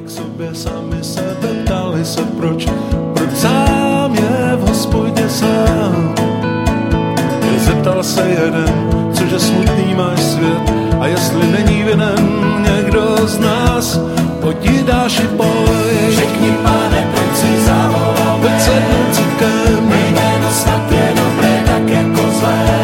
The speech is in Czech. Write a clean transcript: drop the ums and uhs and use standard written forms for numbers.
k sobě sami sebe ptali se proč sám je v hospodě sám. Zeptal se jeden, cože smutný máš svět a jestli není vinen někdo z nás, pojď Jidáši pojď. Řekni, Pane, proč si zavolal Pojď sednout si ke mně, jméno snad je dobré tak jako zlé.